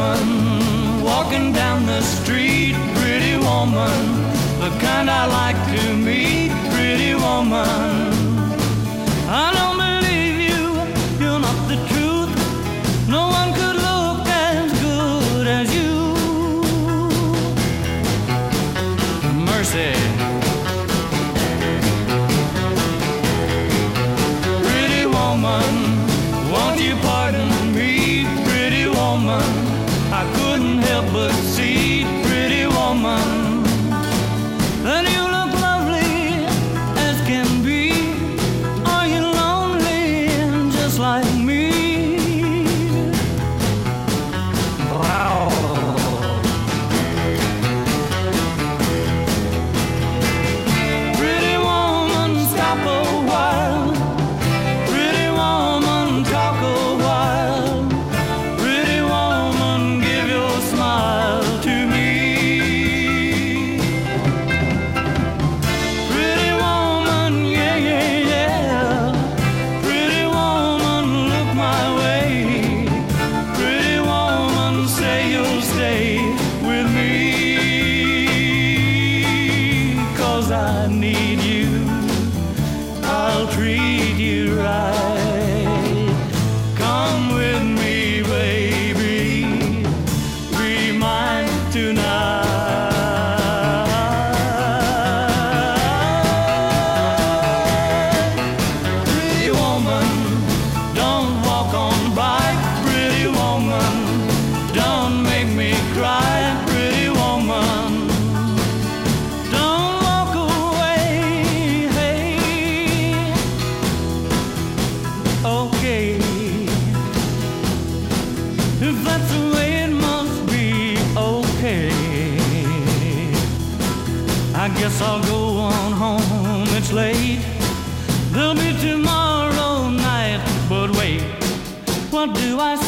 woman walking down the street, pretty woman, the kind I like to meet, pretty woman. I don't believe you, you're not the truth. No one could look as good as you. Mercy. Pretty woman, won't you pardon me, pretty woman? I couldn't help but see, pretty woman, that you look lovely as can be. Are you lonely just like me? Pretty woman, stop a while. Pretty woman, talk a while. Pretty woman, give your smile to me. Pretty woman, yeah, yeah, yeah. Pretty woman, look my way. Pretty woman, say you'll stay with me. 'Cause I need you, I'll treat you right. Come with me, baby, be mine tonight. Pretty woman, don't walk on by. Pretty woman, don't make me cry. Pretty woman, don't walk away. Hey, okay, if that's the way it must be, okay. I guess I'll go on home, it's late. There'll be tomorrow night, but wait, what do I